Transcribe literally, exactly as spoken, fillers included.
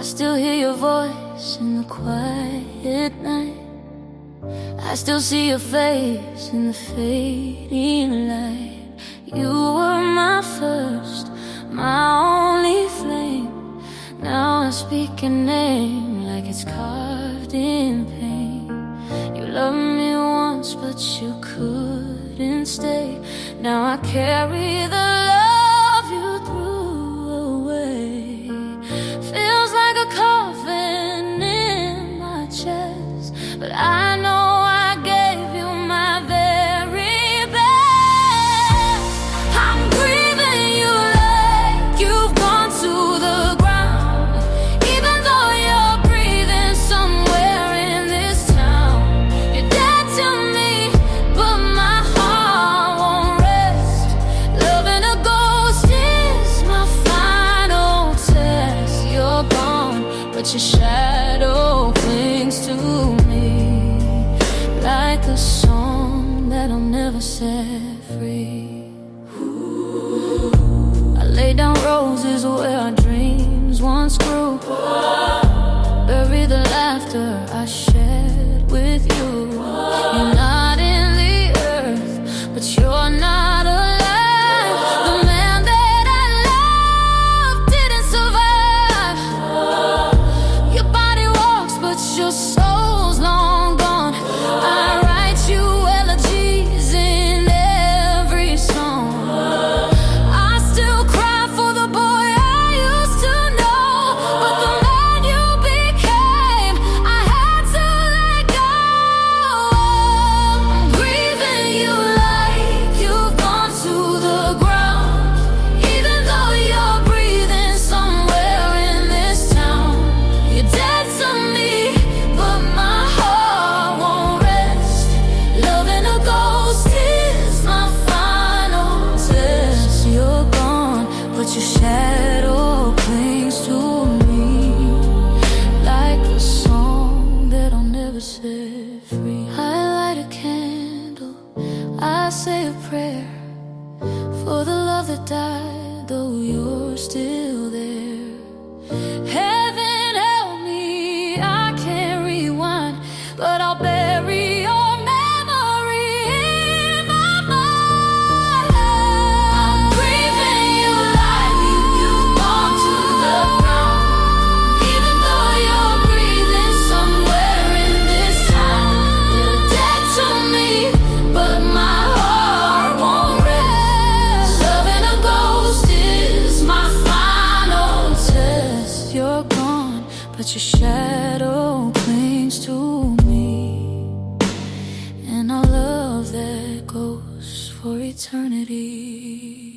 still hear your voice in the quiet night. I still see your face in the fading light. You were my first, my only flame. Now I speak your name like it's carved in pain. You loved me once, but you couldn't stay. Now I carry the love you threw away. Feels like a coffin in my chest, but I know I gave you my very best. I'm grieving you like you've gone to the ground, even though you're breathing somewhere in this town. You're dead to me, but my heart won't rest. Loving a ghost is my final test. You're gone, but your shadow clings to me like a song that'll never set free. I lay down roses where our dreams once grew. Bury the laughter I shared with you. You're not in the earth, but you're not alive. The man that I loved didn't survive. Your body walks, but your soul's long gone. I write you elegies in every song. I still cry for the boy I used to know, but the man you became, I had to let go. I'm grieving you like you've gone to the ground, even though you're breathing somewhere in this town. You're dead to me, but my heart won't rest. Loving a ghost is my final test. You're gone, but your shadow clings to me like a song that'll never set free. I light a candle, I say a prayer for the love that died, though you're still there. Heaven help me, I can't rewind, but I'll bury your memory in my mind. I'm grieving you like you've gone to the ground, even though you're breathing somewhere in this town. You're dead to me, but my heart won't rest. Loving a ghost is my final test. You're gone, but your shadow clings to me, and our love that goes for eternity.